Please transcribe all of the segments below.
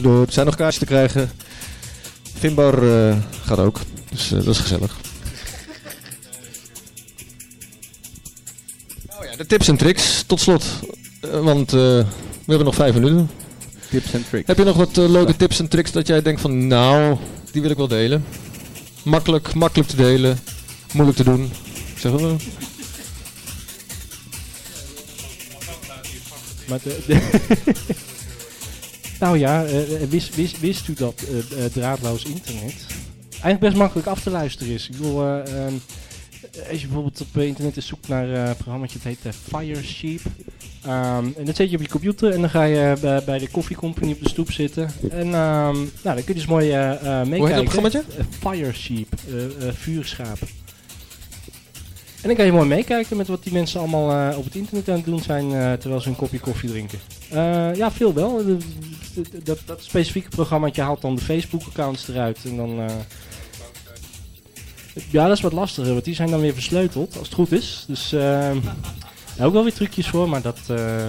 tussendoor. Er zijn nog kaartjes te krijgen. Finbar gaat ook. Dus dat is gezellig. Nou ja, de tips en tricks tot slot. Want we hebben nog 5 minuten. Tips en tricks. Heb je nog wat leuke tips en tricks dat jij denkt van nou, die wil ik wel delen? Makkelijk te delen. Moeilijk te doen. Zeg wel. Maar nou ja, wist u dat draadloos internet eigenlijk best makkelijk af te luisteren is? Ik bedoel, als je bijvoorbeeld op internet eens zoekt naar een programma, het heet Firesheep. En dat zet je op je computer en dan ga je bij de koffiecompany op de stoep zitten. En nou, dan kun je dus mooi meekijken. Hoe heet dat programmaatje? Firesheep, vuurschaap. En dan kan je mooi meekijken met wat die mensen allemaal op het internet aan het doen zijn terwijl ze een kopje koffie drinken. Ja, veel wel. Dat specifieke programmaatje haalt dan de Facebook-accounts eruit. En dan, ja, dat is wat lastiger, want die zijn dan weer versleuteld, als het goed is. Dus daar ook wel weer trucjes voor, maar dat...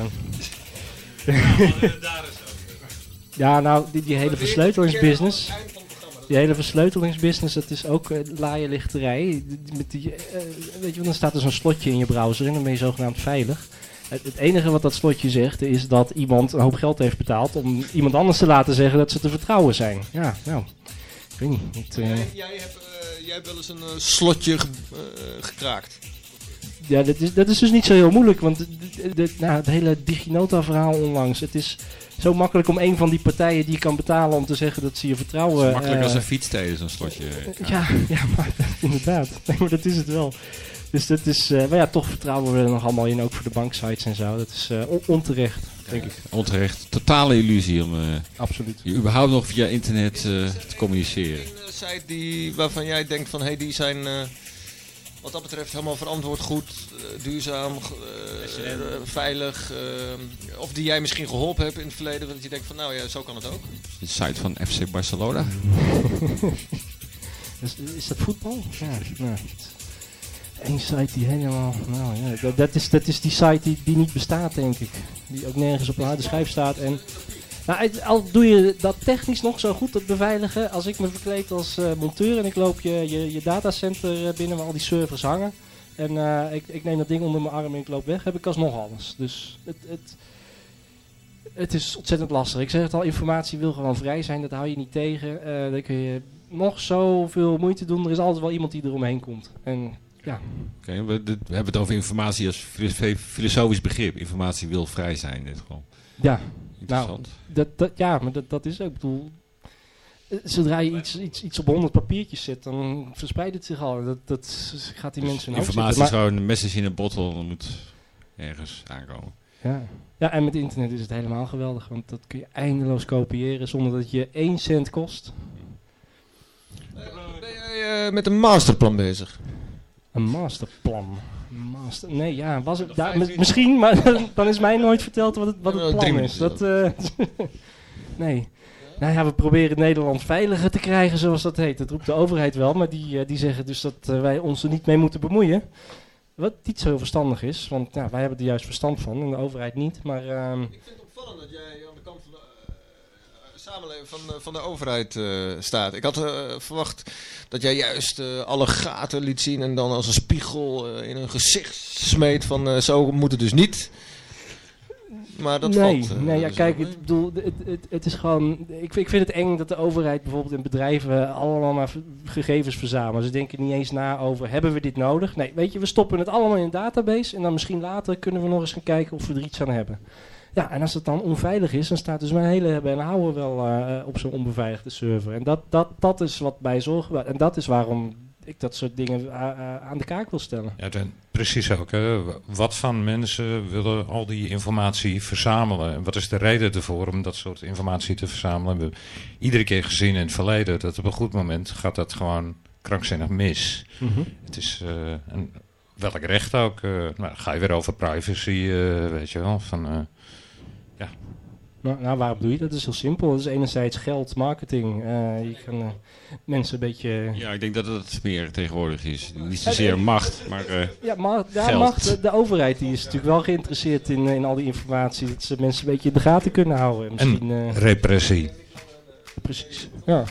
Ja, nou, die hele versleutelingsbusiness... Die hele versleutelingsbusiness, dat is ook laaienlichterij. Weet je, dan staat er zo'n slotje in je browser en dan ben je zogenaamd veilig. Het enige wat dat slotje zegt is dat iemand een hoop geld heeft betaald om iemand anders te laten zeggen dat ze te vertrouwen zijn. Ja, nou, ik weet niet. Jij hebt wel eens een slotje gekraakt. Ja, dat is dus niet zo heel moeilijk, want het hele DigiNota-verhaal onlangs, het is zo makkelijk om een van die partijen die je kan betalen om te zeggen dat ze je vertrouwen... Het is makkelijk als een fietssteden, zo'n slotje. Ja, maar inderdaad. Nee, maar dat is het wel. Dus dat is, maar ja, toch vertrouwen we er nog allemaal in, ook voor de banksites en zo. Dat is onterecht, denk ik. Onterecht. Totale illusie om absoluut. Je überhaupt nog via internet te communiceren. Een site waarvan jij denkt van, hey, die zijn... wat dat betreft helemaal verantwoord, goed, duurzaam, veilig. Of die jij misschien geholpen hebt in het verleden. Dat je denkt van nou ja, zo kan het ook. De site van FC Barcelona. Is dat voetbal? Ja. Eén site die helemaal... Nou, ja, dat is die site die niet bestaat, denk ik. Die ook nergens op een harde schijf staat. En, nou, al doe je dat technisch nog zo goed, dat beveiligen. Als ik me verkleed als monteur en ik loop je datacenter binnen waar al die servers hangen. En ik neem dat ding onder mijn arm en ik loop weg, heb ik alsnog alles. Dus het is ontzettend lastig. Ik zeg het al, informatie wil gewoon vrij zijn, dat hou je niet tegen. Dan kun je nog zoveel moeite doen, er is altijd wel iemand die eromheen komt. En ja. Oké, we hebben het over informatie als filosofisch begrip. Informatie wil vrij zijn in dit geval. Ja. Interessant. Nou, maar dat is ook, ik bedoel, zodra je iets op 100 papiertjes zet, dan verspreidt het zich al. Dat gaat die mensen in informatie is gewoon een message in een bottle, dat moet ergens aankomen. Ja, en met internet is het helemaal geweldig, want dat kun je eindeloos kopiëren zonder dat je 1 cent kost. Ben jij met een masterplan bezig? Een masterplan? Nee, ja, was het misschien, maar dan is mij nooit verteld wat het plan is. Nee. Nou ja, we proberen Nederland veiliger te krijgen, zoals dat heet. Dat roept de overheid wel, maar die zeggen dus dat wij ons er niet mee moeten bemoeien. Wat niet zo heel verstandig is, want ja, wij hebben er juist verstand van en de overheid niet. Maar, ik vind het opvallend dat jij aan de kant van de samenleving van de overheid staat. Ik had verwacht dat jij juist alle gaten liet zien en dan als een spiegel in hun gezicht smeet van zo moet het dus niet. Maar dat valt. Nee, ja, kijk, ik bedoel, het is gewoon... Ik vind het eng dat de overheid bijvoorbeeld in bedrijven allemaal maar gegevens verzamelen. Ze denken niet eens na over, hebben we dit nodig? Nee, weet je, we stoppen het allemaal in een database en dan misschien later kunnen we nog eens gaan kijken of we er iets aan hebben. Ja, en als het dan onveilig is, dan staat dus mijn hele hebben en houden wel op zo'n onbeveiligde server. En dat is wat mij zorgen. En dat is waarom ik dat soort dingen aan de kaak wil stellen. Ja, precies ook. Hè. Wat van mensen willen al die informatie verzamelen? En wat is de reden ervoor om dat soort informatie te verzamelen? We hebben iedere keer gezien in het verleden dat op een goed moment gaat dat gewoon krankzinnig mis. Mm-hmm. Het is welk recht ook. Nou, ga je weer over privacy, weet je wel. Van, ja. Nou, waarom doe je dat? Dat is heel simpel. Dat is enerzijds geld, marketing. Je kan mensen een beetje... Ja, ik denk dat het meer tegenwoordig is. Niet zozeer macht, maar geld. Macht. De overheid die is natuurlijk wel geïnteresseerd in al die informatie. Dat ze mensen een beetje in de gaten kunnen houden. Misschien, en repressie. precies. Ja.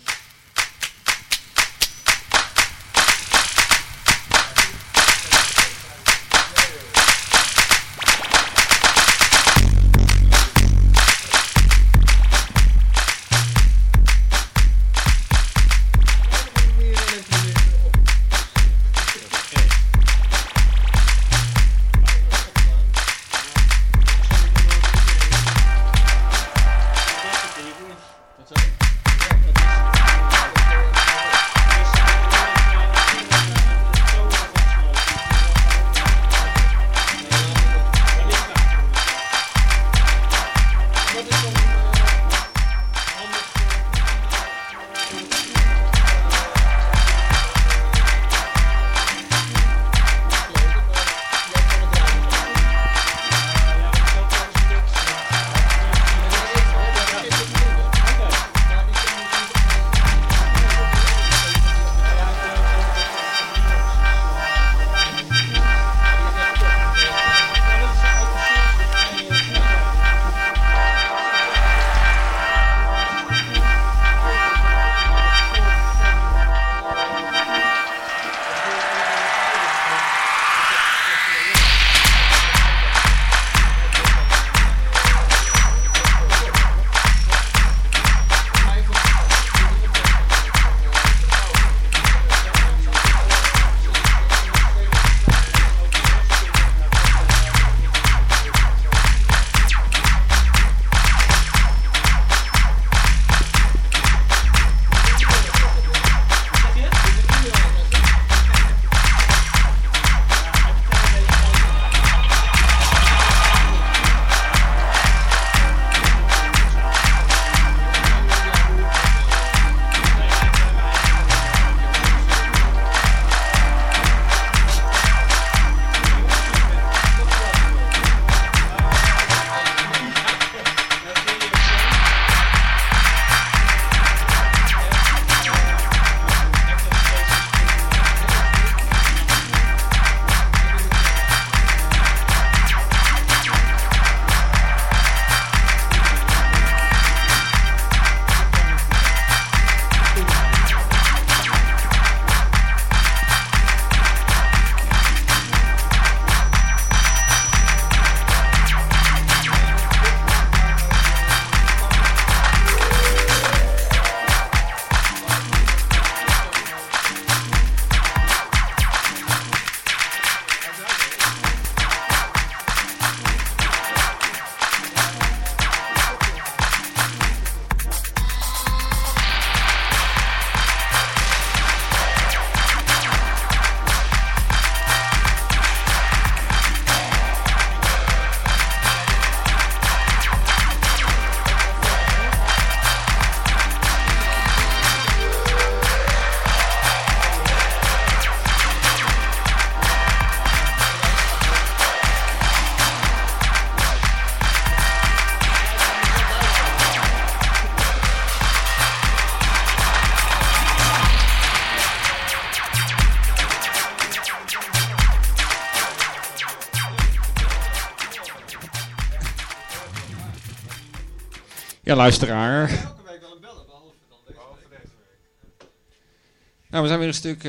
Ja, luisteraar. Elke week wel een bellen, behalve dan deze week. Nou, we zijn weer een stuk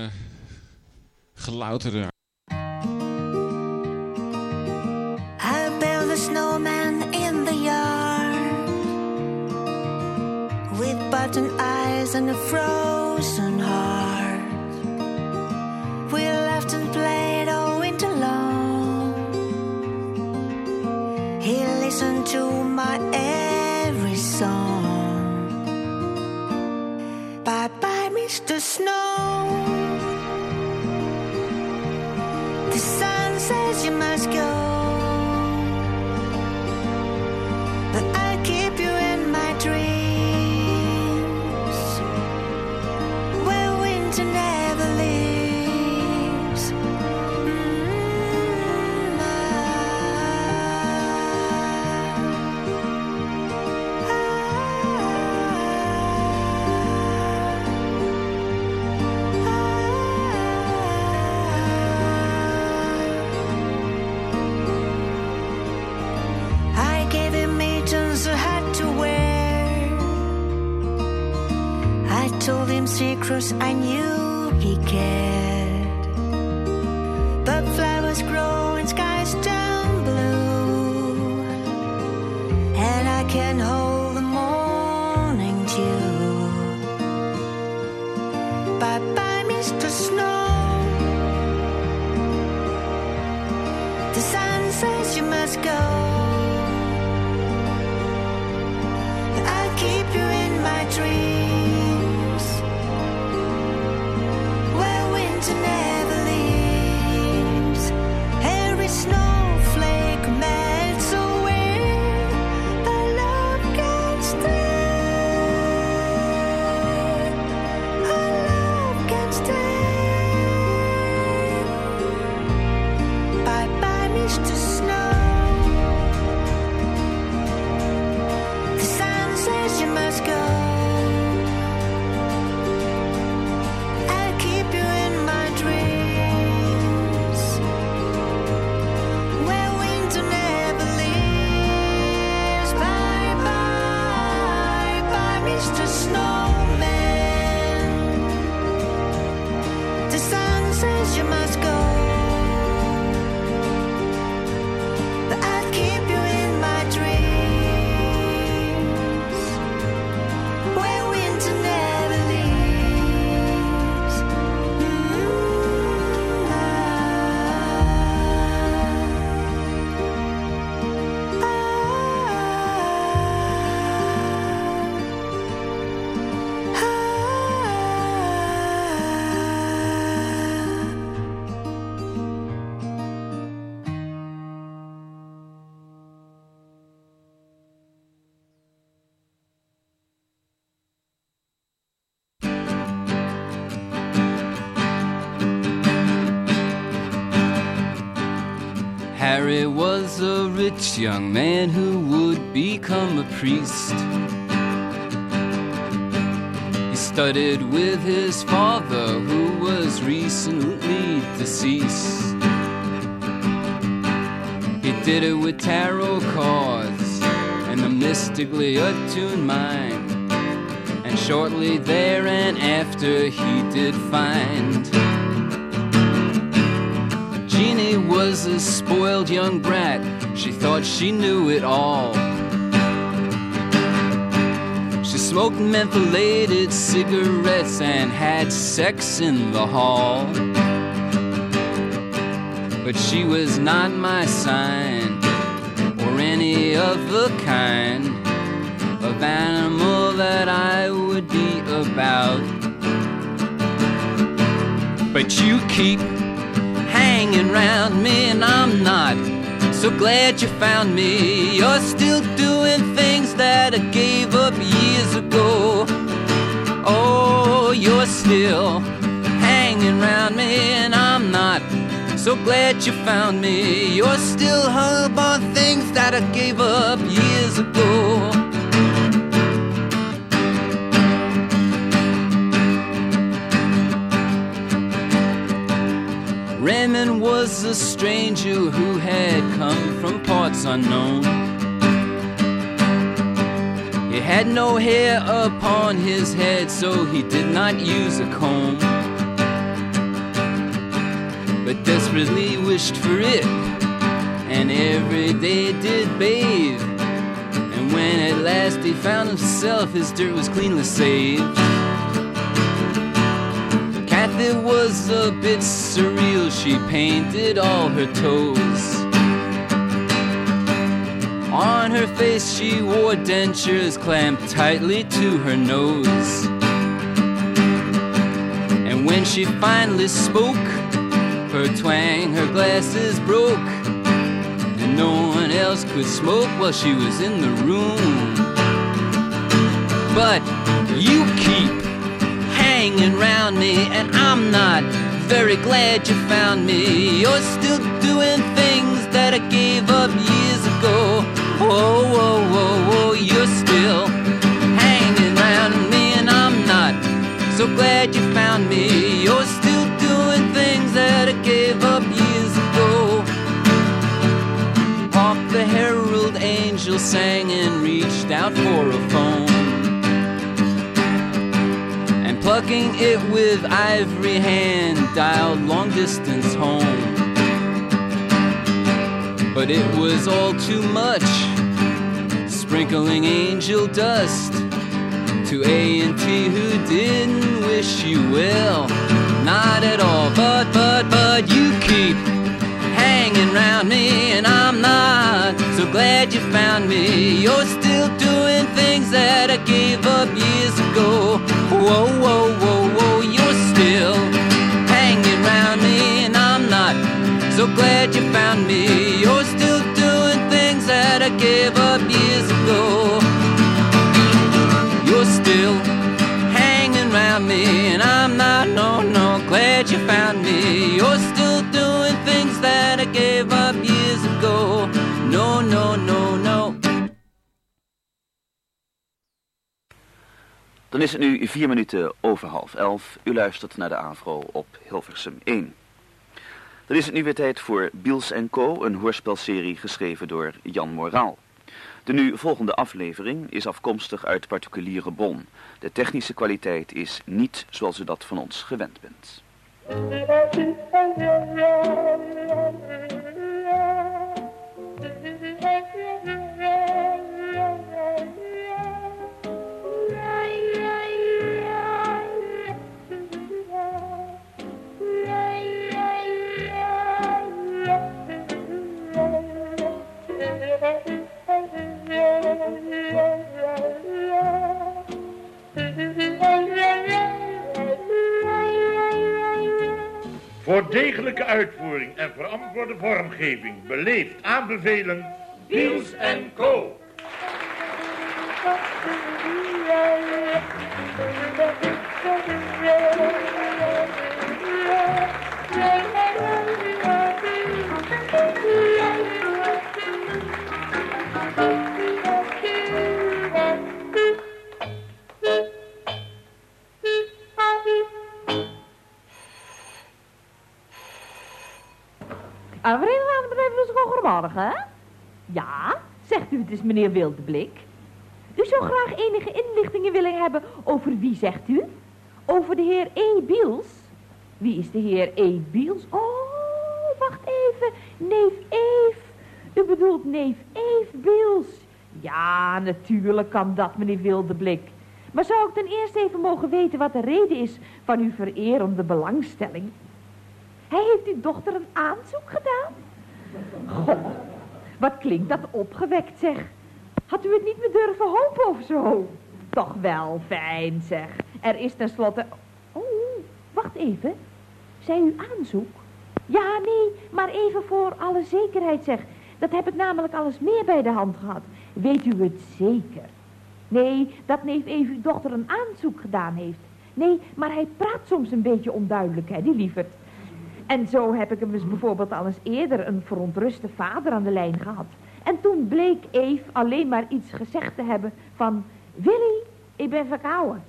gelouterder. I built a snowman in the yard with button eyes and a frozen heart. We laughed and played all winter long. He listened to my every song. Bye bye, Mr. Snow. The sun says you must go, but I'll keep you in my dreams, where winter never leaves. told him secrets I knew he cared. But flowers grow and skies turn blue, and I can hold the morning dew. Bye bye, Mr. Snow. The sun says you must go. I'll keep you in my dreams, where winter never leaves. Every snowflake melts away, but love can stay. Our love can stay. Bye bye, Mr. Snow. The sun says you must go. I'll keep you in my dreams, where winter never leaves. Bye bye, bye, Mr. Snowman. The sun says you must go, but I'll keep you in my dreams, where winter never leaves. Harry was a rich young man who would become a priest. He studied with his father, who was recently deceased. He did it with tarot cards and a mystically attuned mind. And shortly there and after he did find Jeannie was a spoiled young brat. She thought she knew it all. She smoked mentholated cigarettes and had sex in the hall. But she was not my sign, or any other kind of animal that I would be about. But you keep hanging round me and I'm not so glad you found me. You're still doing things that I gave up years ago. Oh, you're still hanging round me and I'm not so glad you found me. You're still hung up on things that I gave up years ago. Raymond was a stranger who had come from parts unknown. He had no hair upon his head, so he did not use a comb, but desperately wished for it, and every day did bathe. And when at last he found himself, his dirt was cleanly saved. Kathy was a bit surreal. She painted all her toes. On her face she wore dentures clamped tightly to her nose. And when she finally spoke, her twang, her glasses broke, and no one else could smoke while she was in the room. But you keep hanging round me and I'm not very glad you found me. You're still doing things that I gave up years ago. Whoa, whoa, whoa, whoa, you're still hanging round me and I'm not so glad you found me. You're still doing things that I gave up years ago. Hark the herald angel sang and reached out for a phone, and tucking it with ivory hand, dialed long distance home. But it was all too much, sprinkling angel dust to A&T who didn't wish you well, not at all. But you keep hanging round me, and I'm not so glad you found me. You're still doing things that I gave up years ago. Whoa, whoa, whoa, whoa, you're still hanging round me, and I'm not so glad you found me. You're still doing things that I gave up years ago. You're still hanging round me, and I'm not, no, glad you found me. You're still doing things that I gave up years ago. No, no, no, no. Dan is het nu 4 minuten over 10:30. U luistert naar de AVRO op Hilversum 1. Dan is het nu weer tijd voor Biels & Co., een hoorspelserie geschreven door Jan Moraal. De nu volgende aflevering is afkomstig uit particuliere bron. De technische kwaliteit is niet zoals u dat van ons gewend bent. Voor degelijke uitvoering en verantwoorde vormgeving beleefd aanbevelen Biels & Co. Goedemorgen. Ja, zegt u, het is meneer Wildeblik. U zou graag enige inlichtingen willen hebben over wie, zegt u? Over de heer E. Biels. Wie is de heer E. Biels? Oh, wacht even. Neef Eve. U bedoelt neef Eve Biels. Ja, natuurlijk kan dat, meneer Wildeblik. Maar zou ik ten eerste even mogen weten wat de reden is van uw vererende belangstelling? Hij heeft uw dochter een aanzoek gedaan? Goh, wat klinkt dat opgewekt, zeg. Had u het niet meer durven hopen of zo? Toch wel fijn, zeg. Er is tenslotte... Oh, wacht even. Zei u aanzoek? Ja, nee, maar even voor alle zekerheid, zeg. Dat heb ik namelijk alles meer bij de hand gehad. Weet u het zeker? Nee, dat neef even uw dochter een aanzoek gedaan heeft. Nee, maar hij praat soms een beetje onduidelijk, hè, die lieverd. En zo heb ik hem dus bijvoorbeeld al eens eerder een verontruste vader aan de lijn gehad. En toen bleek Eve alleen maar iets gezegd te hebben van... Willy, ik ben verkouden.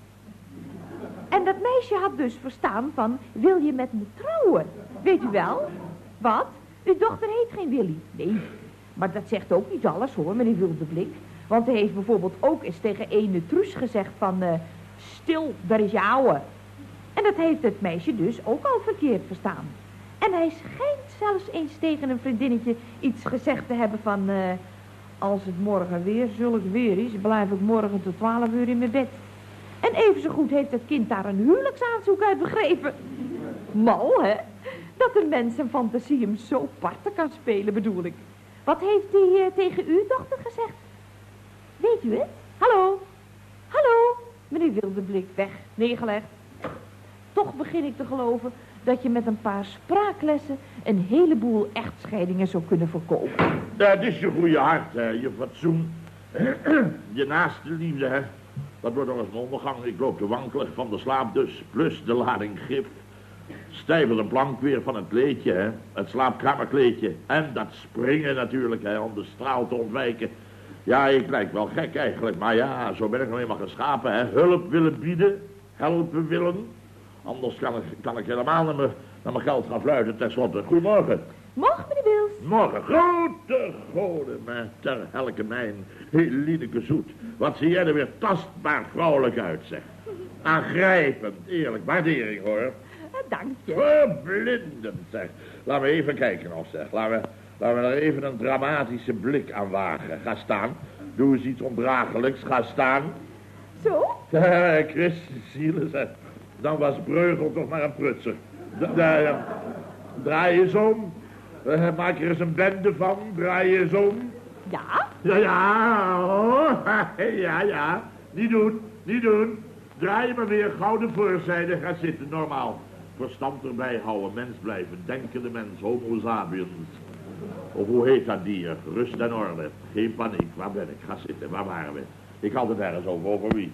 En dat meisje had dus verstaan van... Wil je met me trouwen? Weet u wel? Wat? Uw dochter heet geen Willy. Nee, maar dat zegt ook niet alles hoor, meneer Wildeblik. Want hij heeft bijvoorbeeld ook eens tegen ene Truus gezegd van... Stil, daar is je ouwe. En dat heeft het meisje dus ook al verkeerd verstaan. En hij schijnt zelfs eens tegen een vriendinnetje iets gezegd te hebben van... als het morgen weer zulk weer is, blijf ik morgen tot 12 uur in mijn bed. En even zo goed heeft het kind daar een huwelijksaanzoek uit begrepen. Mal, hè? Dat een mens zijn fantasie hem zo parten kan spelen, bedoel ik. Wat heeft hij tegen uw dochter gezegd? Weet u het? Hallo? Hallo? Meneer Wildeblik, weg, neergelegd. Toch begin ik te geloven dat je met een paar spraaklessen een heleboel echtscheidingen zou kunnen voorkomen. Dat is je goede hart, hè, je fatsoen. Je naaste liefde, hè. Dat wordt nog eens een ondergang. Ik loop te wankelen van de slaap dus, plus de lading gif. Stijvel de plank weer van het kleedje, hè. Het slaapkamerkleedje. En dat springen natuurlijk, hè, om de straal te ontwijken. Ja, ik lijk wel gek eigenlijk, maar ja, zo ben ik nog eenmaal geschapen, hè. Hulp willen bieden, helpen willen. Anders kan ik helemaal naar mijn geld gaan fluiten, tenslotte. Goedemorgen. Morgen, meneer Biels. Morgen. Grote goden, maar ter helke mijn, Helineke Zoet. Wat zie jij er weer tastbaar vrouwelijk uit, zeg. Aangrijpend, eerlijk. Waardering, hoor. Dank je. Verblindend, zeg. Laten we even kijken nog, zeg. Laten we er even een dramatische blik aan wagen. Ga staan. Doe eens iets ondraaglijks. Ga staan. Zo? Christus zielen, zeg. Dan was Breugel toch maar een prutser. Draai eens om. Maak er eens een bende van. Draai eens om. Ja? Ja, hoor. Ja. Niet doen. Draai je maar weer gauw de voorzijde. Ga zitten, normaal. Verstand erbij houden, mens blijven. Denkende mens, homo sapiens. Of hoe heet dat dier? Rust en orde. Geen paniek. Waar ben ik? Ga zitten. Waar waren we? Ik had het ergens over wie?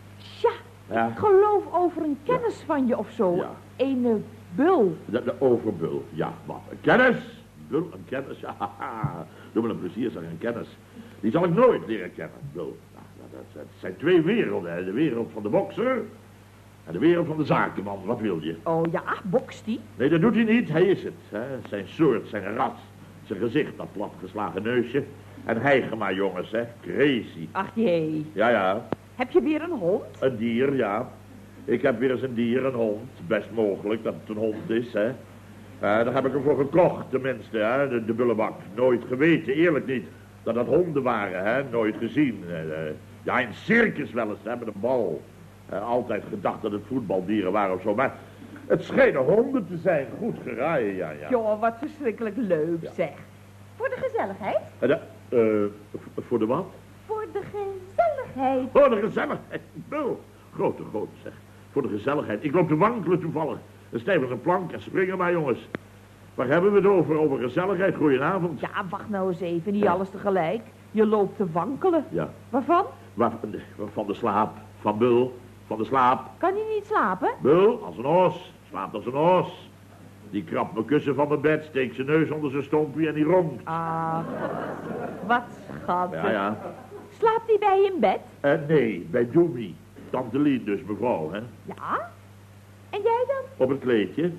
Ja, ik geloof over een kennis van je of zo. Ja. Een bul. De overbul, ja, wat? Een kennis? Bul, een kennis, ja, doe me een plezier, zeg, een kennis. Die zal ik nooit leren kennen, bul. Nou, dat zijn twee werelden, hè. De wereld van de bokser en de wereld van de zakenman. Wat wil je? Oh ja, bokst die? Nee, dat doet hij niet, hij is het. Hè. Zijn soort, zijn ras, zijn gezicht, dat platgeslagen neusje. En hijgen maar, jongens, hè, crazy. Ach jee. Ja. Heb je weer een hond? Een dier, ja. Ik heb weer eens een dier, een hond. Best mogelijk dat het een hond is, hè. Daar heb ik hem voor gekocht, tenminste, hè. De bullebak. Nooit geweten, eerlijk niet, dat dat honden waren, hè. Nooit gezien. Ja, in circus wel eens, hè, met een bal. Altijd gedacht dat het voetbaldieren waren of zo, maar het schijnen honden te zijn. Goed geraaien, ja. Joh, wat verschrikkelijk leuk, zeg. Voor de gezelligheid? Voor de wat? Voor de gezelligheid. Voor de gezelligheid. Bul. Grote, zeg. Voor de gezelligheid. Ik loop te wankelen toevallig. Dan stijf als een plank en springen maar, jongens. Waar hebben we het over? Over gezelligheid. Goedenavond. Ja, wacht nou eens even. Niet alles tegelijk. Je loopt te wankelen. Ja. Waarvan? Van de slaap. Van Bul. Van de slaap. Kan hij niet slapen? Bul, als een os. Slaapt als een os. Die krabt mijn kussen van mijn bed, steekt zijn neus onder zijn stompje en die ronkt. Ah, wat schattig. Ja. Slaapt hij bij je in bed? Nee, bij Doemie. Tante Lien dus, mevrouw, hè. Ja? En jij dan? Op het kleedje.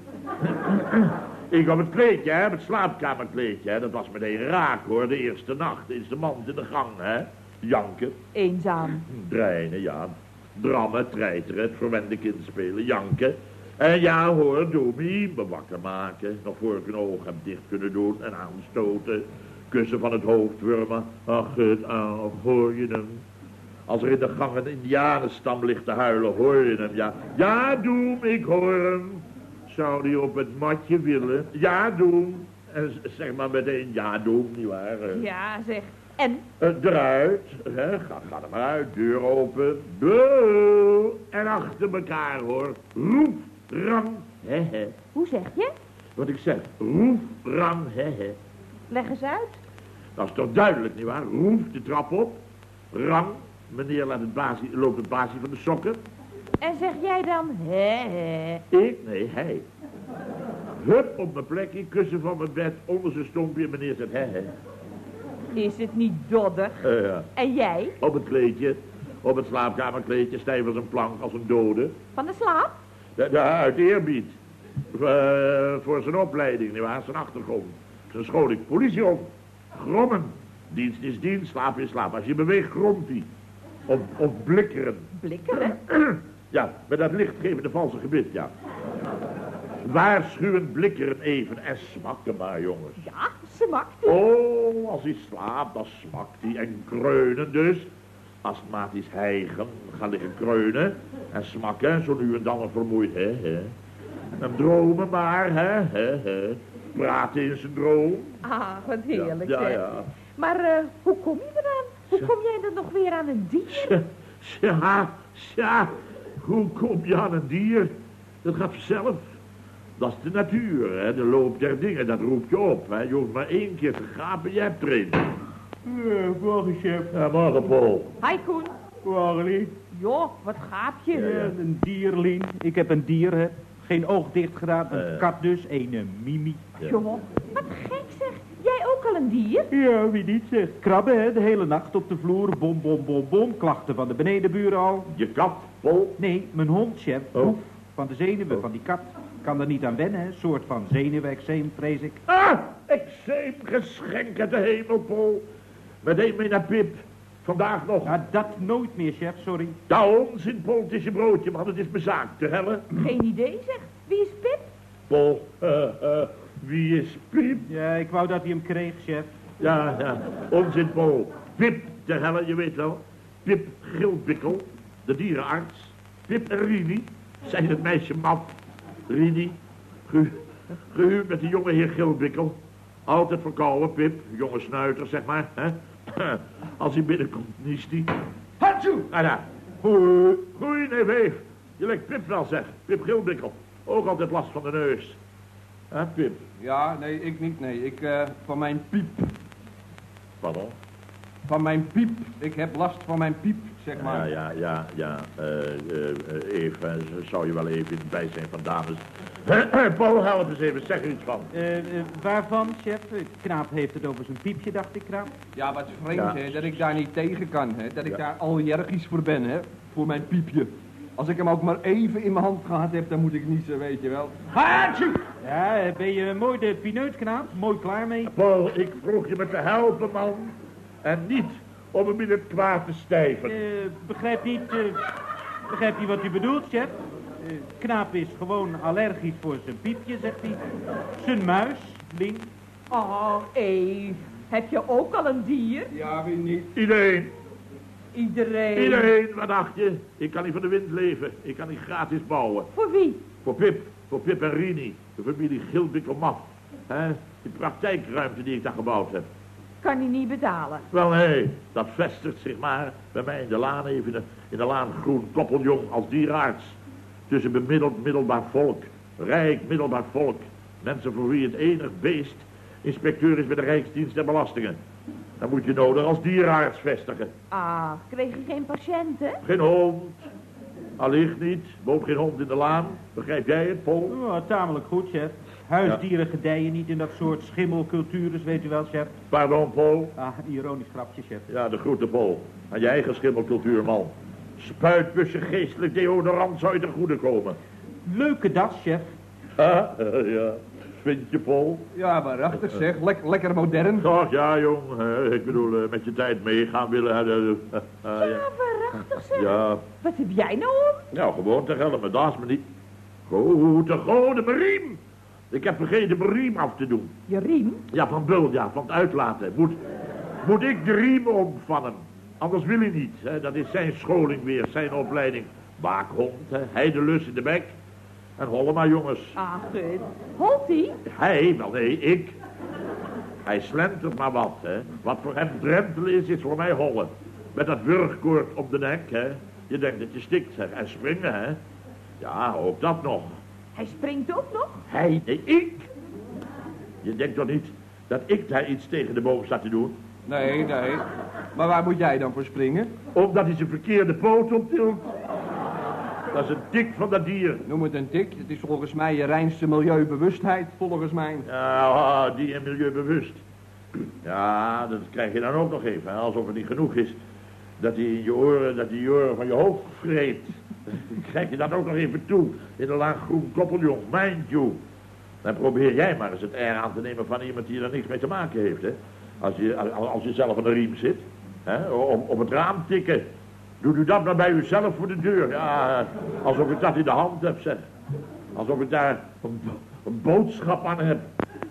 Ik op het kleedje, hè, het slaapkamerkleedje, hè. Dat was meteen raak, hoor, de eerste nacht. Is de man in de gang, hè. Janken. Eenzaam. Dreinen, ja. Drammen, treiteren, het verwende kind spelen, janken. En ja, hoor, Doemie, me wakker maken. Nog voor ik een oog heb dicht kunnen doen en aanstoten. Kussen van het hoofd wurmen. Ach, het aan, hoor je hem? Als er in de gang een indianenstam ligt te huilen, hoor je hem, ja. Ja, Doem, ik hoor hem. Zou die op het matje willen? Ja, Doem. En zeg maar meteen, ja, Doem, nietwaar? Ja, zeg. En? Eruit, hè. Ga er maar uit, deur open. Boe. En achter elkaar, hoor. Roep, rang, he. Hoe zeg je? Wat ik zeg, roep, rang, he. Leg eens uit. Dat is toch duidelijk, nietwaar? Roep de trap op. Rang, meneer loopt het basie van de sokken. En zeg jij dan, he. Ik? Nee, hij. Hup op mijn plekje, kussen van mijn bed, onder zijn stompje, meneer zegt he. Is het niet doddig? Ja. En jij? Op het kleedje, op het slaapkamerkleedje, stijf als een plank, als een dode. Van de slaap? Uit eerbied. Voor zijn opleiding, nietwaar, zijn achtergrond. Zijn scholing, politiehond. Grommen. Dienst is dienst, slaap is slaap. Als je beweegt, gromt hij. Of blikkeren. Blikkeren? Ja, met dat lichtgevende valse gebit, ja. Waarschuwend blikkeren even en smakken maar, jongens. Ja, smakt hij. Oh, als hij slaapt, dan smakt hij. En kreunen dus. Astmatisch hijgen, gaan liggen kreunen. En smakken, zo nu en dan een vermoeid, hè. En dromen maar, hè. Praten in zijn droom. Ah, wat heerlijk, ja, zeg. ja. Maar hoe kom je eraan? Hoe kom jij dan nog weer aan een dier? Ja, hoe kom je aan een dier? Dat gaat vanzelf. Dat is de natuur, hè. De loop der dingen, dat roept je op, hè. Je hoeft maar 1 keer te gapen, je hebt erin. Morgen, chef. Ja, morgen, Paul. Hi, Koen. Morgen. Joh, wat gaap je? Ja. Een dierlien. Ik heb een dier, hè. Geen oog dicht gedaan. Een kat dus. Een Mimi. Ja. Joh, wat gek zeg. Jij ook al een dier? Ja, wie niet zegt. Krabben, hè. De hele nacht op de vloer. Bom, bom, bom, bom. Klachten van de benedenburen al. Je kat, Paul? Nee, mijn hond, chef. Oh. Boef. Van de zenuwen van die kat. Kan er niet aan wennen, hè. Soort van zenuwexeem, vrees ik. Ah, exeem, geschenk uit de hemel, Paul. Meteen mee naar Pip. Vandaag nog. Ja, dat nooit meer, chef, sorry. Ja, onzin, Pol, het is je broodje, man. Het is mijn zaak, te helle. Geen idee, zeg. Wie is Pip? Pol, wie is Piep? Ja, ik wou dat hij hem kreeg, chef. Ja, onzin, Pol. Pip, te helle, je weet wel. Pip Gilbikkel, de dierenarts. Pip en Rini zijn het meisje Mat. Rini, gehuwd met de jonge heer Gilbikkel. Altijd verkouden, Pip. Jonge snuiter, zeg maar. Hè? Als hij binnenkomt, niest hij. Hatsjoe! Ah, ja. Goeie, nee, weef. Je lijkt Pip wel, zeg. Pip Gilbikkel. Ook altijd last van de neus. Hè, Pip? Ja, nee, ik niet, nee. Ik, van mijn piep. Pardon? Van mijn piep. Ik heb last van mijn piep, zeg maar. Ja. Even, zou je wel even in het bijzijn van dames... Paul, help eens even, zeg er iets van. Waarvan, chef? Knaap heeft het over zijn piepje, dacht ik, Knaap. Ja, wat vreemd, hè, dat ik daar niet tegen kan, hè. Dat ik daar allergisch voor ben, hè. Voor mijn piepje. Als ik hem ook maar even in mijn hand gehad heb, dan moet ik niezen, weet je wel. Haatje! Ja, ben je mooi de pineut, Knaap? Mooi klaar mee? Paul, ik vroeg je me te helpen, man. En niet om hem in het kwaad te stijven. Begrijpt niet wat u bedoelt, chef? Knaap is gewoon allergisch voor zijn piepje, zegt hij. Zijn muis, Link. Oh, Eve. Heb je ook al een dier? Ja, wie niet? Iedereen, Iedereen. wat dacht je? Ik kan niet van de wind leven. Ik kan niet gratis bouwen. Voor wie? Voor Pip en Rini. De familie Gilbikkel-Maf. Die praktijkruimte die ik daar gebouwd heb. Kan hij niet betalen? Wel, nee, dat vestigt zich maar bij mij in de laan even. In de laan Groen Koppeljong als dierenarts. Tussen bemiddeld middelbaar volk. Rijk middelbaar volk. Mensen voor wie het enig beest inspecteur is bij de Rijksdienst der Belastingen. Dan moet je nodig als dierenarts vestigen. Ah, kreeg je geen patiënten? Geen hond. Allicht niet. Woont geen hond in de laan. Begrijp jij het, Paul? Oh, tamelijk goed, chef. Huisdieren gedijen niet in dat soort schimmelcultures, weet u wel, chef. Pardon, Paul. Ah, ironisch grapje, chef. Ja, de groeten, Paul. Aan je eigen schimmelcultuur, man. Spuitbussen geestelijk deodorant zou je ten goede komen. Leuke das, chef. Ja. Vind je, Paul? Ja, waarachtig zeg. Lekker modern. Ach ja, jong. Ik bedoel, met je tijd meegaan willen. Ja, waarachtig zeg. Ja. Wat heb jij nou om? Nou, gewoon te helpen. Dat is me niet. Goed, de riem. Ik heb vergeten mijn riem af te doen. Je riem? Ja, van Bul, ja, van het uitlaten. Moet ik de riem om van hem? Anders wil hij niet. Hè? Dat is zijn scholing weer, zijn opleiding. Waakhond, heidelus in de bek. En hollen maar, jongens. Ah, gut. Holt hij? Hij? Wel, nee, ik. Hij slentert maar wat, hè. Wat voor hem drentelen is voor mij hollen. Met dat wurgkoord op de nek, hè. Je denkt dat je stikt, zeg. En springen, hè. Ja, ook dat nog. Hij springt ook nog? Hij? Nee, ik. Je denkt toch niet dat ik daar iets tegen de boom sta te doen? Nee. Maar waar moet jij dan voor springen? Omdat hij zijn verkeerde poot optilt. Dat is een tik van dat dier. Noem het een tik. Het is volgens mij je reinste milieubewustheid, volgens mij. Ja, die en milieubewust. Ja, dat krijg je dan ook nog even. Hè? Alsof het niet genoeg is dat hij in je oren van je hoofd vreet. Dan krijg je dat ook nog even toe. In de laag Groen Koppeljong, mind you. Dan probeer jij maar eens het air aan te nemen van iemand die er niks mee te maken heeft, hè. Als je zelf aan de riem zit. Hè? Op het raam tikken. Doet u dat maar bij uzelf voor de deur. Ja, alsof ik dat in de hand heb, zeg. Alsof ik daar een boodschap aan heb.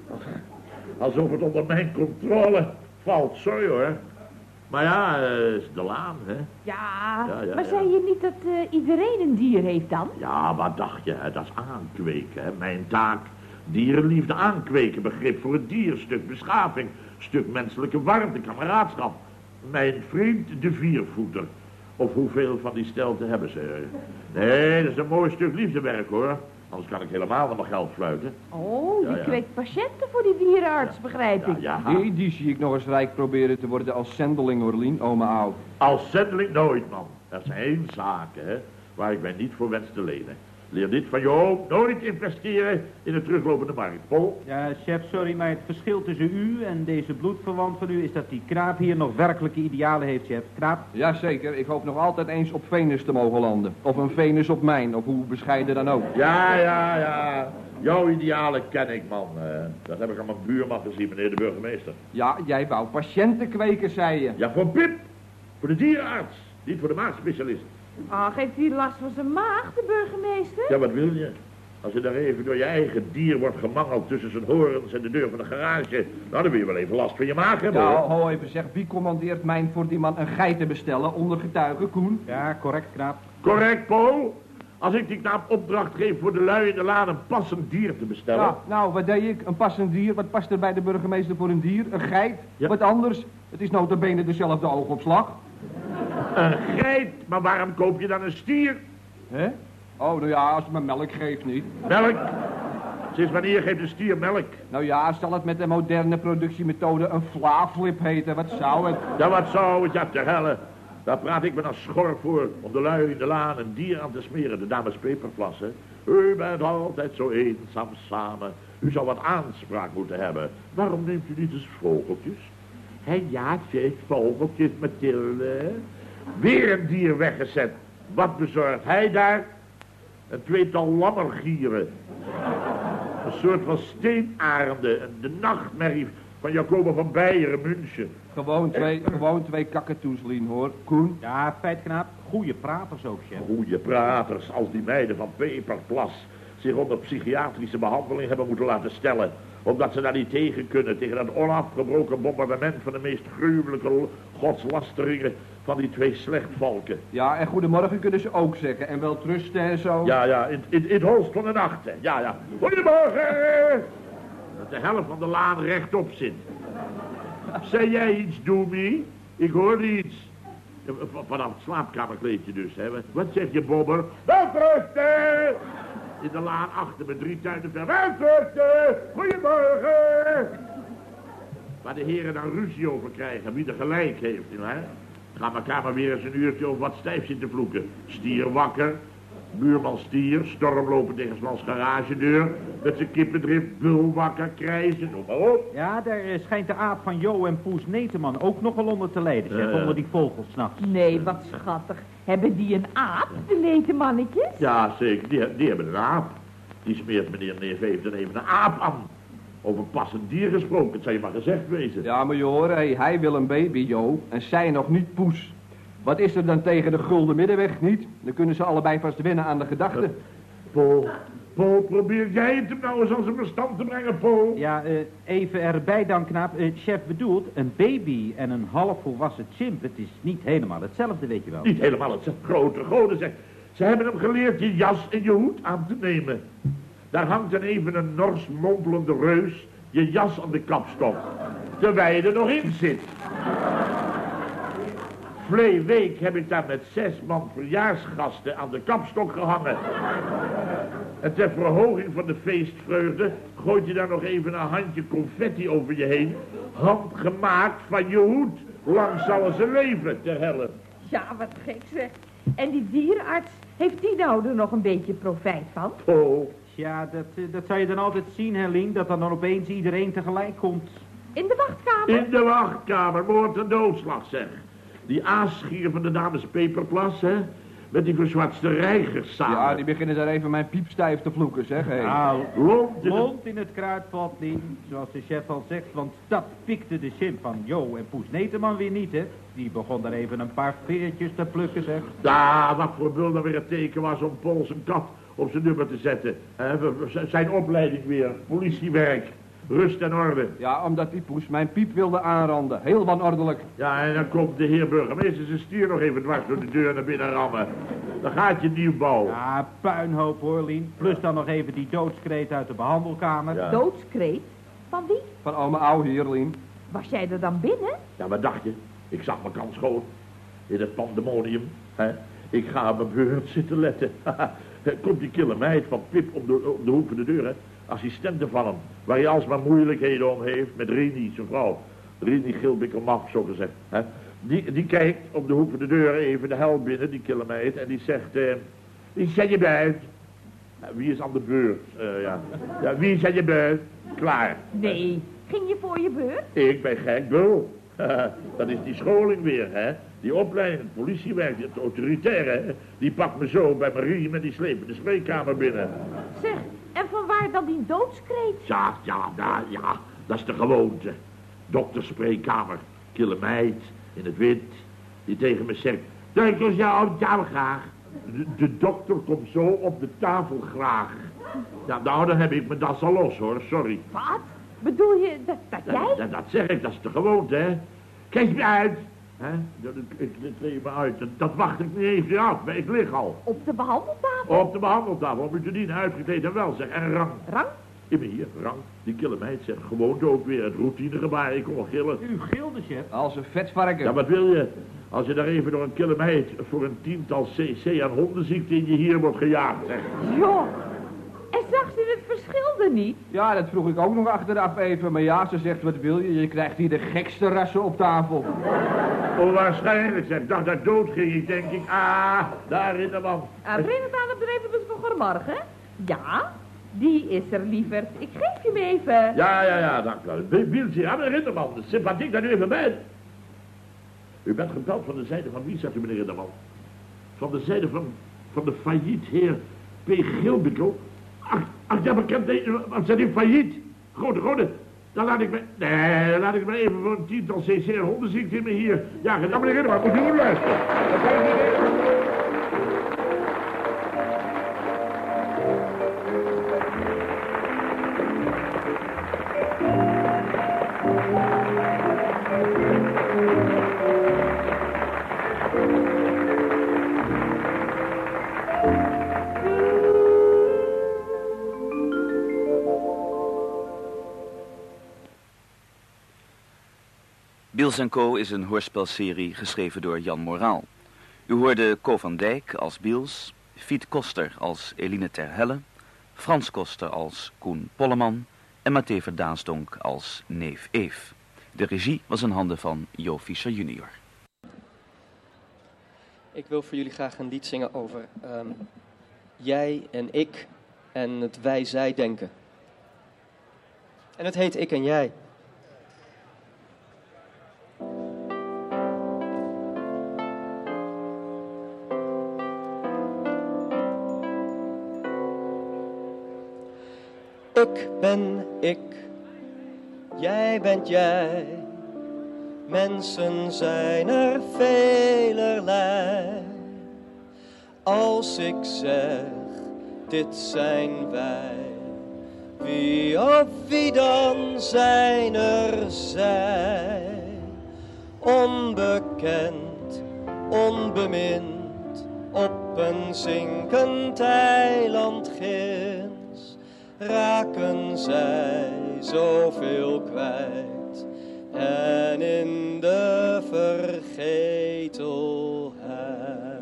Alsof het onder mijn controle valt. Sorry hoor. Maar ja, is de laan, hè. Ja, maar zei je niet dat iedereen een dier heeft dan? Ja, wat dacht je, hè? Dat is aankweken, hè. Mijn taak. Dierenliefde aankweken. Begrip voor het dier. Stuk beschaving. Stuk menselijke warmte, kameraadschap. Mijn vriend de viervoeter. Of hoeveel van die stelten hebben ze? Nee, dat is een mooi stuk liefdewerk, hoor. Anders kan ik helemaal naar mijn geld fluiten. Oh, je kweekt patiënten voor die dierenarts, begrijp ik. Ja. Die zie ik nog eens rijk proberen te worden als zendeling, Orlien, oma oud. Als zendeling nooit, man. Er zijn zaken, hè, waar ik mij niet voor wens te lenen. Leer dit van je oom. Nooit investeren in de teruglopende markt. Paul? Ja, chef, sorry, maar het verschil tussen u en deze bloedverwant van u is dat die Knaap hier nog werkelijke idealen heeft, chef. Knaap? Jazeker, ik hoop nog altijd eens op Venus te mogen landen. Of een Venus op mijn, of hoe bescheiden dan ook. Ja. Jouw idealen ken ik, man. Dat heb ik aan mijn buurman gezien, meneer de burgemeester. Ja, jij wou patiënten kweken, zei je. Ja, voor Pip. Voor de dierenarts, niet voor de maagspecialist. Ah, geeft hij last van zijn maag, de burgemeester? Ja, wat wil je? Als je daar even door je eigen dier wordt gemangeld tussen zijn horens en de deur van de garage, nou, dan wil je wel even last van je maag hebben, Nou, hoor. ho even zeg, wie commandeert mij voor die man een geit te bestellen onder getuige, Koen? Ja, correct, knaap. Correct, Paul. Als ik die knaap opdracht geef voor de lui in de laan een passend dier te bestellen. Ja, nou, wat deed ik? Een passend dier. Wat past er bij de burgemeester voor een dier? Een geit? Ja. Wat anders? Het is nota bene dezelfde oogopslag. Een geit, maar waarom koop je dan een stier? Hè? Oh, nou ja, als het me melk geeft niet. Melk? Sinds wanneer geeft een stier melk? Nou ja, zal het met de moderne productiemethode een flaaflip heten? Wat zou het? Ja, wat zou het? Ja, te helle. Daar praat ik me dan schor voor om de lui in de laan een dier aan te smeren. De dames Peperplas, hè. U bent altijd zo eenzaam samen. U zou wat aanspraak moeten hebben. Waarom neemt u niet eens vogeltjes? Hé, ja, zeg, vogeltjes, Mathilde. Weer een dier weggezet. Wat bezorgt hij daar? Een tweetal lammergieren. Een soort van steenarenden. De nachtmerrie van Jacoba van Beieren, München. Gewoon twee kakatoes, Lien, hoor. Koen? Ja, feit, knaap. Goeie praters ook, chef. Goeie praters, als die meiden van Peperplas zich onder psychiatrische behandeling hebben moeten laten stellen. Omdat ze daar niet tegen kunnen, tegen dat onafgebroken bombardement van de meest gruwelijke godslasteringen van die twee slechtvalken. Ja, en goedemorgen kunnen ze ook zeggen. En wel trusten en zo. Ja, in het holst van de nacht, hè. Ja. Goedemorgen! Dat de helft van de laan rechtop zit. Zei jij iets, Doemie? Ik hoorde iets. Vanaf het slaapkamerkleedje dus, hè. Wat zeg je, Bobber? Welterusten! In de laan achter me 3 tuinen ver. Welterusten! Goedemorgen! Waar de heren dan ruzie over krijgen, wie er gelijk heeft, hè. Gaan elkaar maar weer eens een uurtje over wat stijf zitten vloeken. Stier wakker, buurman stier, stormlopen tegen 's mans garagedeur, met zijn kippendrift, bul wakker, krijzen, noem maar op. Ja, daar schijnt de aap van Jo en Poes Neteman ook nogal onder te lijden, chef, onder die vogels 's nachts. Nee, wat schattig. Hebben die een aap, de netemannetjes? Ja, zeker, die hebben een aap. Die smeert meneer Neef even een aap aan. Over passend dier gesproken, het zou je maar gezegd wezen. Ja, maar je hoort, hij wil een baby, Jo, en zij nog niet Poes. Wat is er dan tegen de gulden middenweg niet? Dan kunnen ze allebei vast winnen aan de gedachte. Paul, probeer jij het hem nou eens aan zijn verstand te brengen, Paul? Ja, even erbij dan, knaap. Chef bedoelt, een baby en een halfvolwassen chimp, het is niet helemaal hetzelfde, weet je wel. Niet helemaal hetzelfde, grote goden zeg. Ze hebben hem geleerd je jas en je hoed aan te nemen. Daar hangt dan even een nors mompelende reus je jas aan de kapstok, terwijl je er nog in zit. Vlee week heb ik daar met 6 man verjaarsgasten aan de kapstok gehangen. En ter verhoging van de feestvreugde gooit je daar nog even een handje confetti over je heen. Handgemaakt van je hoed. Lang zal ze leven, ter helle. Ja, wat gek zeg. En die dierenarts, heeft die nou er nog een beetje profijt van? Oh. Ja, dat zou je dan altijd zien, hè, Lien, dat dan opeens iedereen tegelijk komt. In de wachtkamer? In de wachtkamer, moord en doodslag, zeg. Die aasgier van de dames Peperplas, hè? Met die verzwatste reigers samen. Ja, die beginnen daar even mijn piepstijf te vloeken, zeg. Hey. Nou, lont in het kruidvat, Lien, zoals de chef al zegt, want dat pikte de chimp van Jo en Poes Neteman weer niet, hè. Die begon daar even een paar veertjes te plukken, zeg. Ja, wat voor bul dan weer het teken was om Paul zijn kat op zijn nummer te zetten. Zijn opleiding weer, politiewerk, rust en orde. Ja, omdat die Poes mijn piep wilde aanranden. Heel wanordelijk. Ja, en dan komt de heer burgemeester zijn stier nog even dwars door de deur naar binnen rammen. Dan gaat je nieuwbouw. Ja, puinhoop hoor, Lien. Plus dan nog even die doodskreet uit de behandelkamer. Ja. Doodskreet? Van wie? Van oma Ouw hier, Lien. Was jij er dan binnen? Ja, wat dacht je? Ik zag mijn kans schoon. In het pandemonium. Hè? Ik ga op mijn beurt zitten letten. Komt die kille meid van Pip om de hoek van de deur, hè? Assistente van hem, waar hij alsmaar moeilijkheden om heeft met Rini, zijn vrouw. Rini Gilbikkelmaf, zo gezegd. Hè? Die kijkt op de hoek van de deur even de hel binnen, die kille meid, en die zegt, wie zet je buiten? Wie is aan de beurt? Ja, wie zet je buiten? Klaar. Nee, ging je voor je beurt? Ik ben gek bul. Dat is die scholing weer, hè. Die opleiding, het politiewerk, het autoritaire, hè. Die pakt me zo bij mijn riem en die sleept me de spreekkamer binnen. Zeg, en vanwaar dan die doodskreet? Ja, dat is de gewoonte. Dokterspreekkamer, kille meid, in het wit. Die tegen me zegt, duikers, ja, op tafel graag. De dokter komt zo op de tafel graag. Ja, nou, dan heb ik mijn das al los, hoor, sorry. Wat? Bedoel je dat jij? Dat zeg ik, dat is de gewoonte, hè. Kijk me uit. Hè? Ik kleed me uit. Dat wacht ik niet even af, maar ik lig al. Op de behandeltafel? Op de behandeltafel, op u niet uitgekleed en wel, zeg. En rang. Rang? Ik ben hier, rang. Die kille meid zegt, gewoonte ook weer. Het routinegebaar, ik kom wel gillen. U gilde, chef. Als een vetvarken. Ja, wat wil je? Als je daar even door een kille meid voor een 10-tal cc aan hondenziekte in je hier wordt gejaagd, zeg. Joh. En zag ze het verschil er niet? Ja, dat vroeg ik ook nog achteraf even. Maar ja, ze zegt, wat wil je? Je krijgt hier de gekste rassen op tafel. Onwaarschijnlijk, zeg. Ik dacht dat dood ging. Ik denk, daar in de man. Breng het aan op de repenbus van goedemorgen. Ja, die is er, lieverd. Ik geef je hem even. Ja, dank u. Bieltje, ja, meneer Rinderman. Sympathiek dat u even bent. U bent gebeld van de zijde van wie, zegt u, meneer Rinderman? Van de zijde van de failliet heer P. Gilbikkel. Ach, ja, maar ik heb wat zijn die failliet? Grote. Dan laat ik me even voor een 10-tal cc hondenziekte in me hier. Ja, meneer Rinderman, moet u goed luisteren. Biels & Co. is een hoorspelserie geschreven door Jan Moraal. U hoorde Co van Dijk als Biels, Fiet Koster als Eline ter Helle, Frans Koster als Koen Polleman en Mathé Verdaasdonk als neef Eef. De regie was in handen van Jo Fischer junior. Ik wil voor jullie graag een lied zingen over jij en ik en het wij-zij denken. En het heet Ik en Jij. Ik ben ik, jij bent jij. Mensen zijn er velerlei. Als ik zeg, dit zijn wij. Wie of wie dan zijn er zij? Onbekend, onbemind, op een zinkend eiland ginds raken zij zoveel kwijt en in de vergetelheid.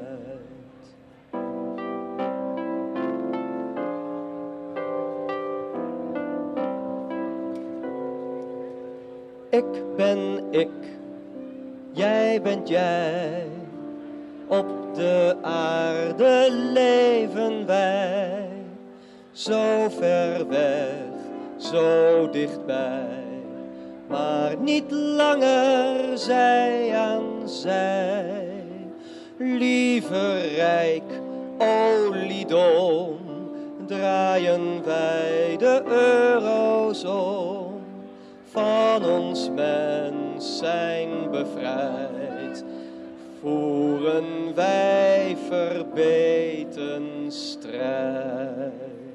Ik ben ik, jij bent jij, op de aarde leven wij. Zo ver weg, zo dichtbij, maar niet langer zij aan zij. Lieve rijk, oliedom, draaien wij de euro's om. Van ons mens zijn bevrijd, voeren wij verbeten strijd.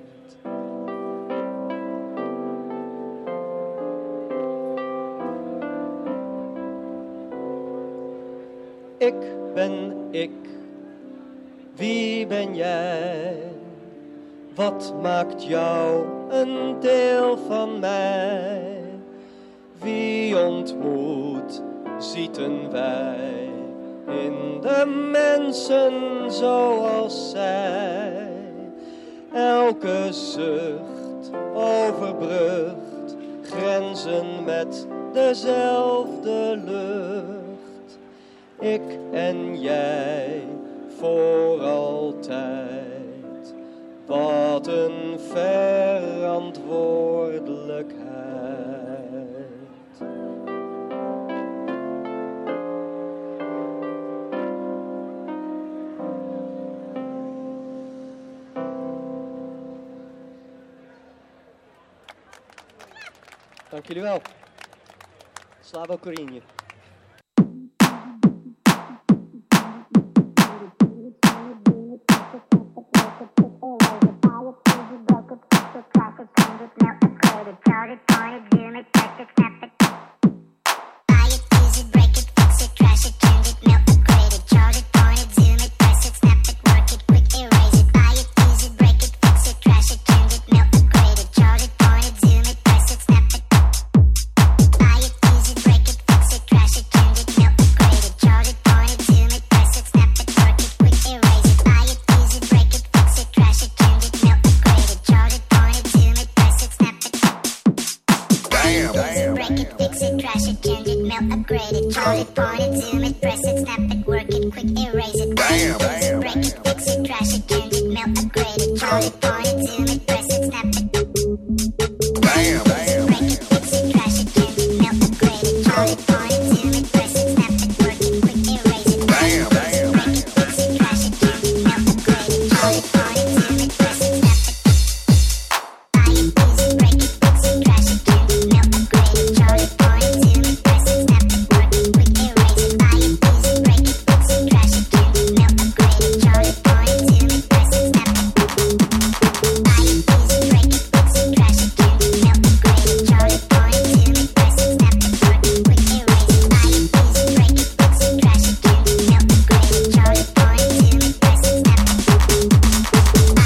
Ik ben ik, wie ben jij? Wat maakt jou een deel van mij? Wie ontmoet, zieten wij in de mensen zoals zij. Elke zucht overbrugt grenzen met dezelfde lucht. Ik en jij voor altijd. Wat een verantwoordelijkheid. Dank jullie wel. Slava Korinje. upgrade it. Charge it, point it, zoom it, press it, snap it, work it, quick erase it. Bam, bam, break it, fix it, trash it, change it, melt, upgrade it. Charge it, point it, zoom it, press it, snap it. Bam, bam, break it, fix it, trash it, change it, melt, upgrade it. Charge it, point it, zoom it, press it, snap it, work it, quick erase it. Bam, bam, break it, fix it, trash it, change it, melt, upgrade it. Charge it, point it, zoom it, press it, snap it. Buy it, use it, break it, fix it, trash it, change it, melt, upgrade it. Charge it, point it, zoom it, press it, snap it, work it, quick erase it. Buy it, use it, break it, fix it, trash it, change it, melt, upgrade it. Charge it, point it, zoom it, press it, snap it. Buy it, use it, break it, fix it, trash it, change it, melt, upgrade it. Charge it, point it, zoom it, press it, snap it, work it, quick erase it. Buy it, use it, break it, fix it, trash it, change it, melt, upgrade it. Charge it, point it, zoom it, press it, snap it.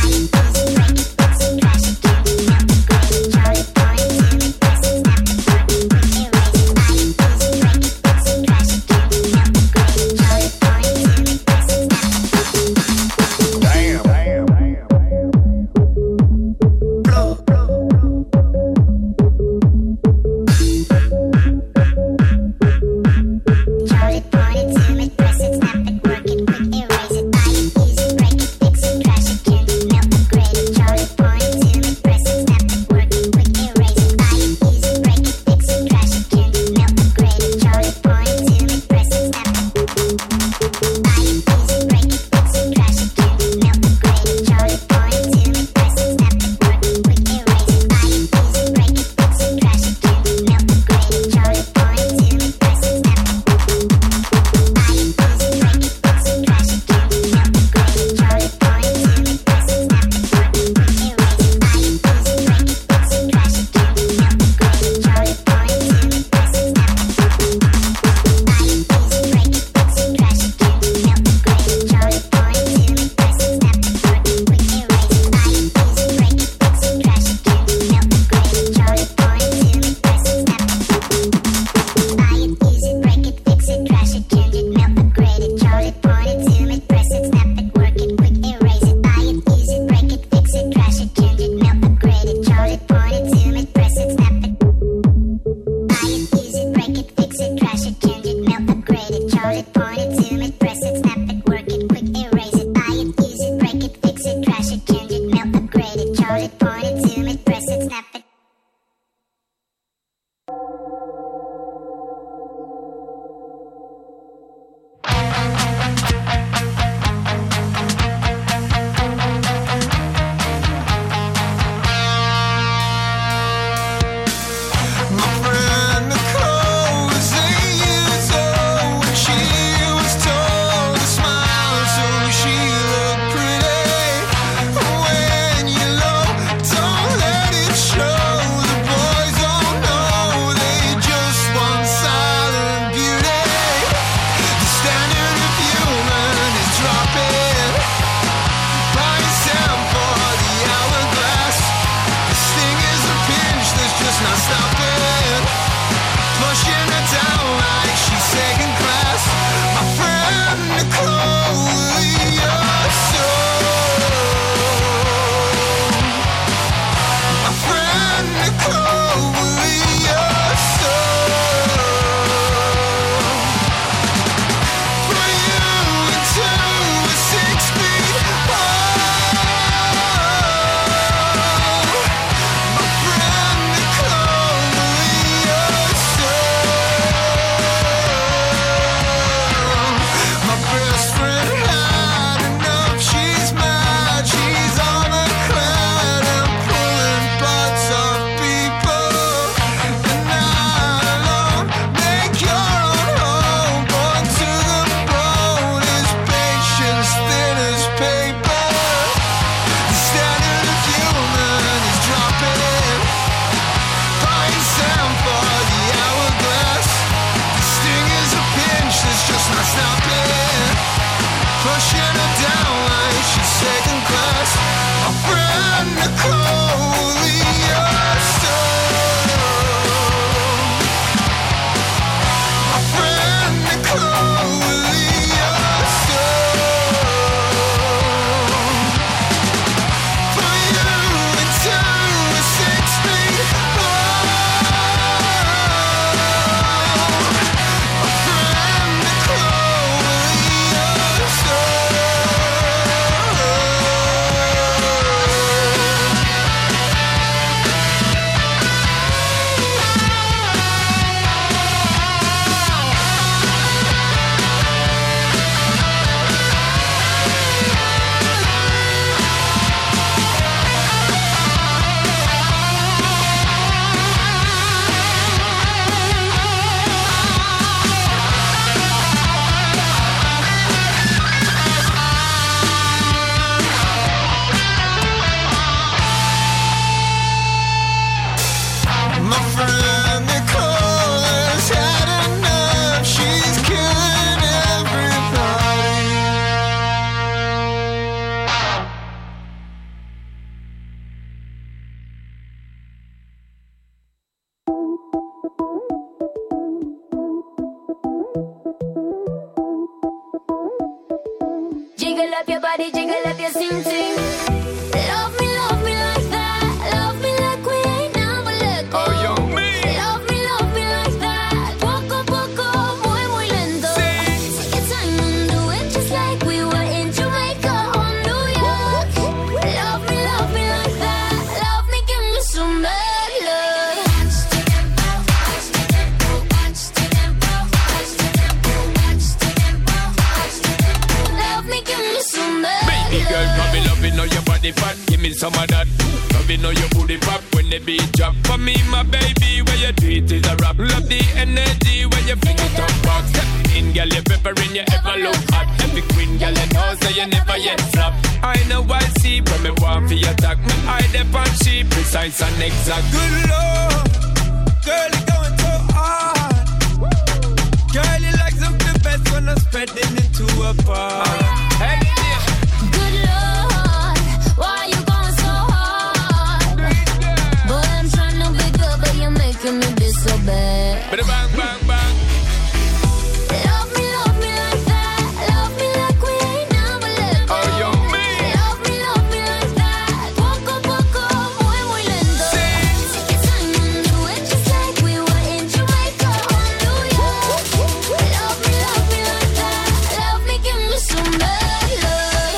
body fat, give me some of that. Love you know your booty pop when the beat drop. For me, my baby, where you do it is a rap. Love the energy when you fling it up back. Step in, girl, you peppering, you ever look hot. Every queen, girl, you know, so you never yet flop. I know I see, but me want for your attack. Me eye the punch, she precise and exact. Good Lord, girl, you going so hard. Girl, you like something best when I'm spreading it to a bar. Hey, yeah. Good Lord, why you going so hard? Boy, I'm trying to be good, but you're making me be so bad. Bang, bang, bang. Love me like that. Love me like we ain't never let go. Oh, yo, me. Love me like that. Poco, poco, muy, muy lento. Take your time and do it just like we were in Jamaica or New York. Love me like that. Love me, give me some bad love.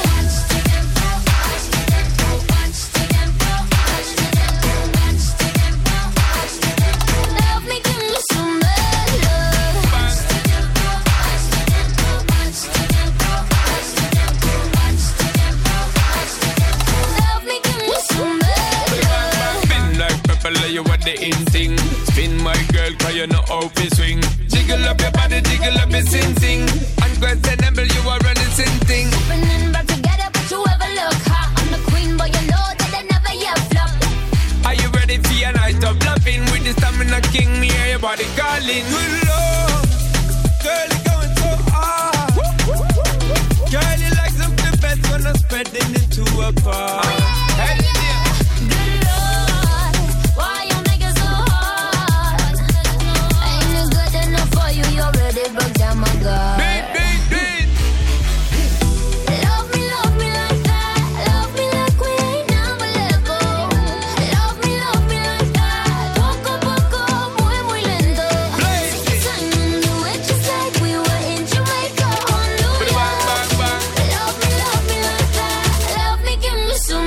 Love me, give me some bad love. Love me, give me some bad love. Spin like pepper, you what the in thing. Spin my girl, cause you know how to swing. Jiggle up your body, jiggle up your sing. Unquestionable, you are running sin thing. Opening back together, but you ever look hot. I'm the queen, but you know that I never yet flop. Are you ready for your night of loving? With the stamina king, me hear your body calling. Good Lord, girl, you going so hard. Girl, you like something best when I'm spreading it to a bar. Hey, yeah. Good Lord, why you make it so hard? Ain't it good enough for you? You already broke down my guard. Beat, beat, beat. Love me like that. Love me like we ain't never let go. Love me like that. Poco, poco, muy, muy lento. Take your time and do it just like we were in Jamaica or New York. Bang, bang, bang. Love me like that. Love me, give me some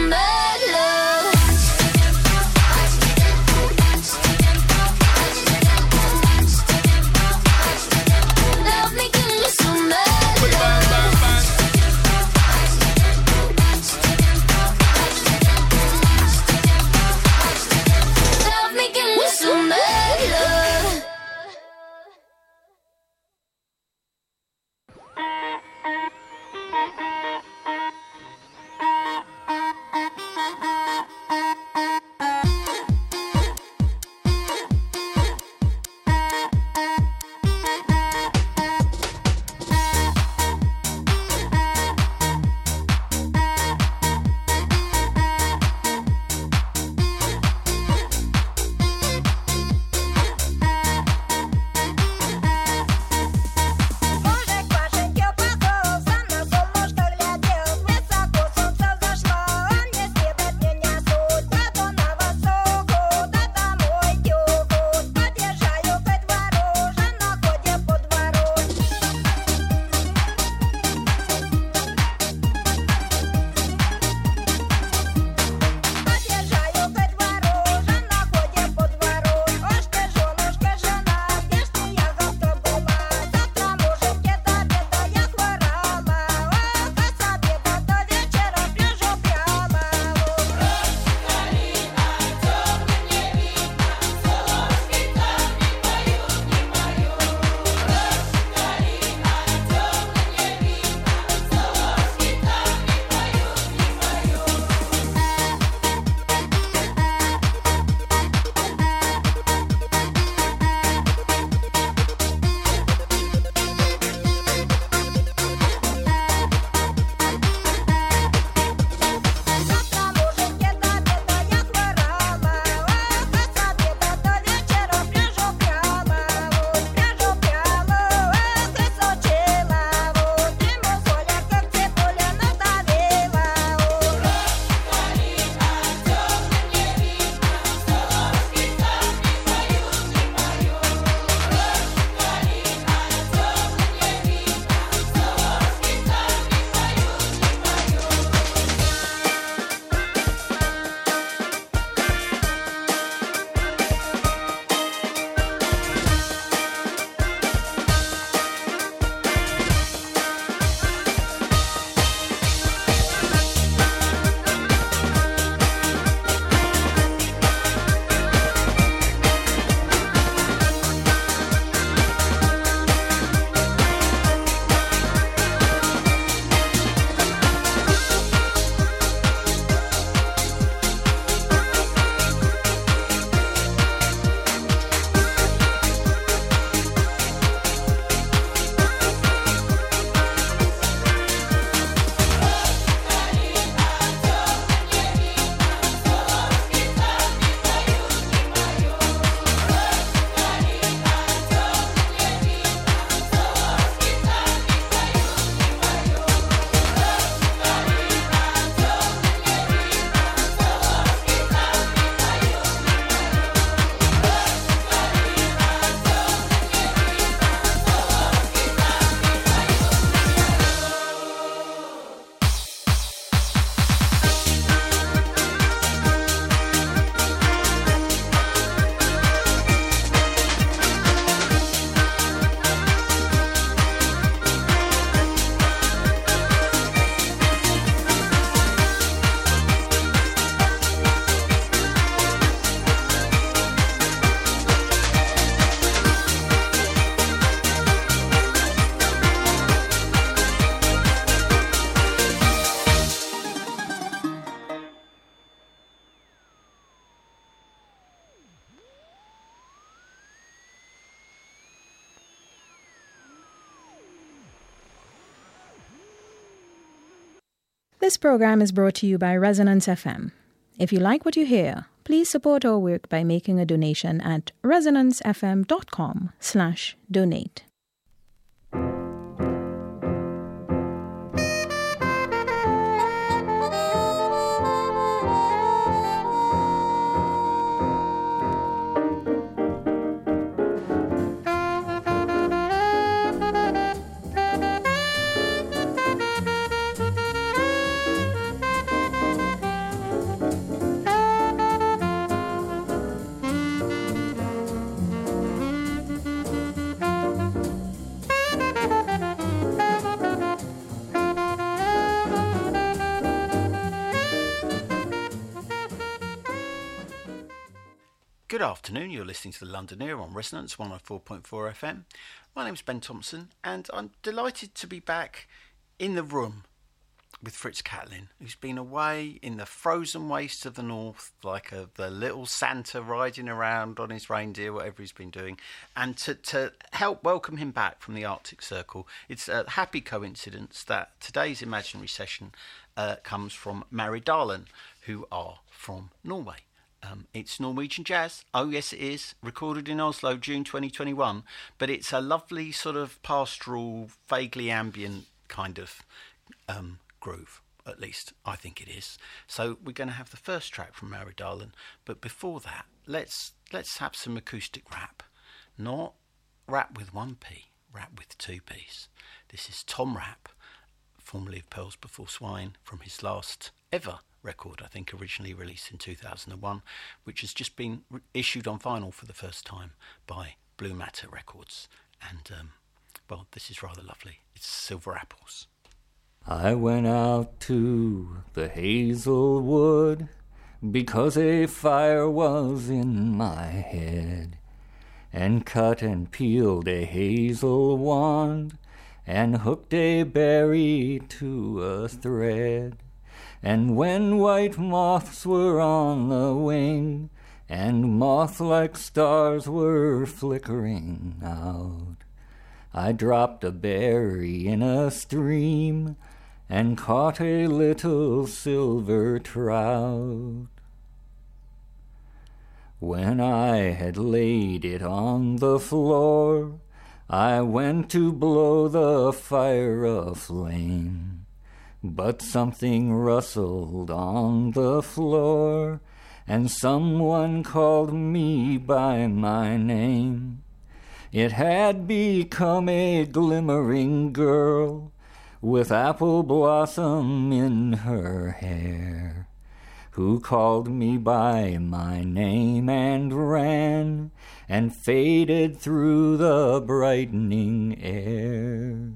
This program is brought to you by Resonance FM. If you like what you hear, please support our work by making a donation at resonancefm.com/donate. Good afternoon, you're listening to the Londoneer on Resonance 104.4 FM. My name's Ben Thompson and I'm delighted to be back in the room with Fritz Catlin, who's been away in the frozen wastes of the north like the little Santa riding around on his reindeer, whatever he's been doing, and to help welcome him back from the Arctic Circle. It's a happy coincidence that today's imaginary session comes from Maridalen, who are from Norway. It's Norwegian jazz. Oh, yes, it is. Recorded in Oslo, June 2021. But it's a lovely sort of pastoral, vaguely ambient kind of groove. At least, I think it is. So we're going to have the first track from Maridalen. But before that, let's have some acoustic rap. Not rap with one P, rap with two Ps. This is Tom Rapp, formerly of Pearls Before Swine, from his last ever record, I think originally released in 2001, which has just been issued on vinyl for the first time by Blue Matter Records. And, well, this is rather lovely. It's Silver Apples. I went out to the Hazelwood because a fire was in my head, and cut and peeled a hazel wand and hooked a berry to a thread. And when white moths were on the wing, and moth-like stars were flickering out, I dropped a berry in a stream, and caught a little silver trout. When I had laid it on the floor, I went to blow the fire aflame. But something rustled on the floor, and someone called me by my name. It had become a glimmering girl with apple blossom in her hair, who called me by my name and ran and faded through the brightening air.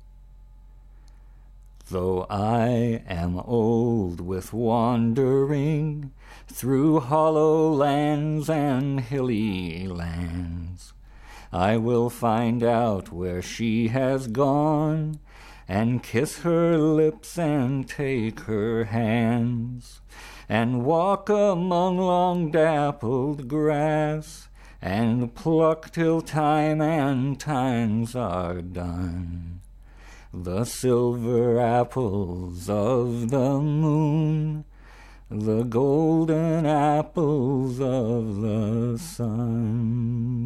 Though I am old with wandering through hollow lands and hilly lands, I will find out where she has gone, and kiss her lips and take her hands, and walk among long dappled grass, and pluck till time and times are done the silver apples of the moon, the golden apples of the sun.